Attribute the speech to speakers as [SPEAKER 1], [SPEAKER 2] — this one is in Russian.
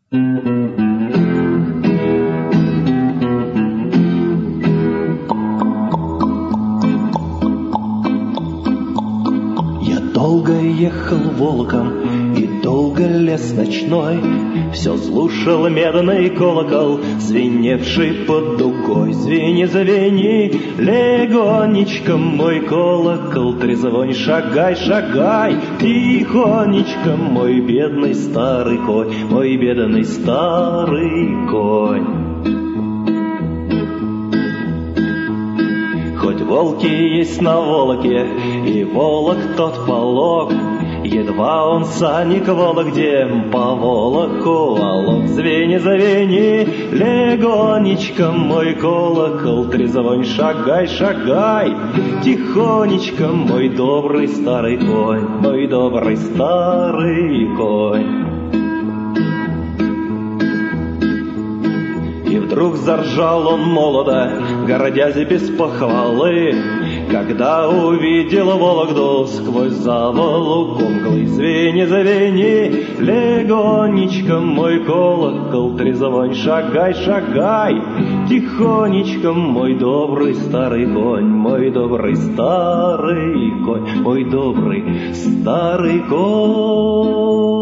[SPEAKER 1] Я долго ехал волоком и долго лес ночной, все слушал медный колокол, звеневший под дугой. Звени, звени, легонечко, мой колокол, трезвонь, шагай, шагай, тихонечко, мой бедный старый конь, мой бедный старый конь. Хоть волки есть на волоке, и волок тот полог, едва он саник вологде по волоку волок. Звени, звени, легонечко, мой колокол, трезвонь, шагай, шагай, тихонечко, мой добрый старый конь, мой добрый старый конь. И вдруг заржал он молодо, гордясь без похвалы, когда увидел Вологду сквозь заволоку мглы. Звени, звени, легонечко, мой колокол, трезвонь, шагай, шагай, тихонечко, мой добрый старый конь, мой добрый старый конь, мой добрый старый конь.